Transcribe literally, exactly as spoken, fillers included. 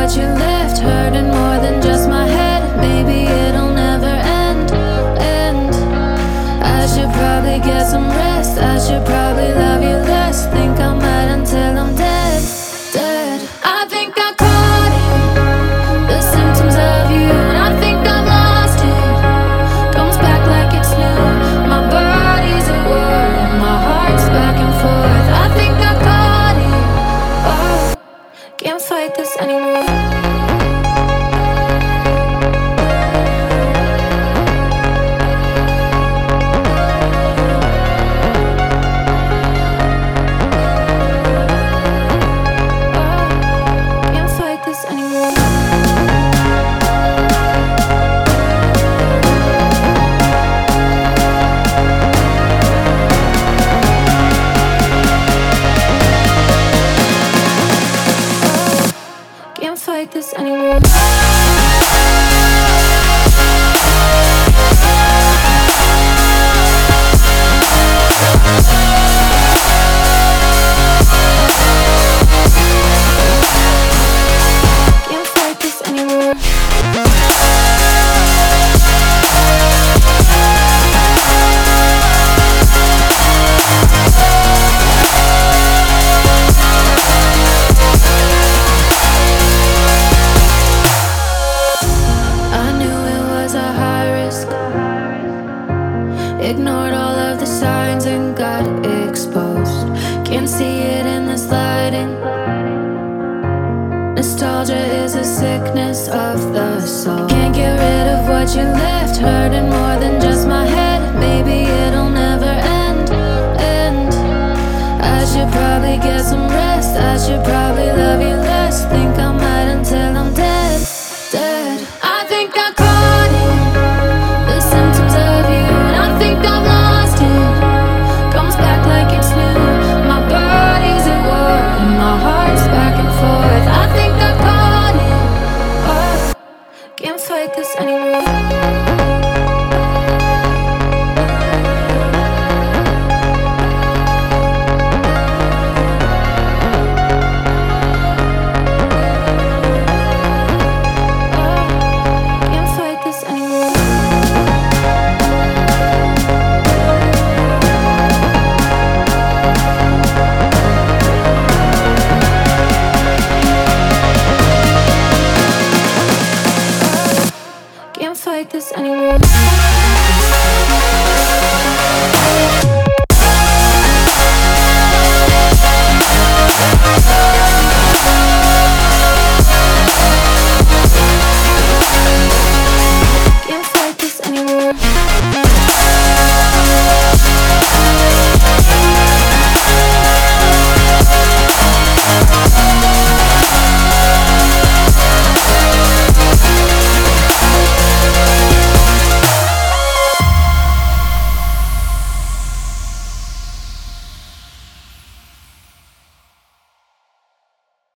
what you left, hurting more than just my head. Maybe it'll never end, end. I should probably get some rest. I should probably love you less. Think I might until I'm dead, dead. I think I caught it, the symptoms of you, and I think I've lost it. Comes back like it's new. My body's at war and my heart's back and forth. I think I caught it. Oh, can't fight this anymore. Fight this anymore. Can't fight this anymore. Ignored all of the signs and got exposed. Can't see it in this lighting. Nostalgia is a sickness of the soul. Can't get rid of what you left, hurting more than just my head. Maybe it'll never end, end. I should probably get some rest. I should probably love you less. Think I'm out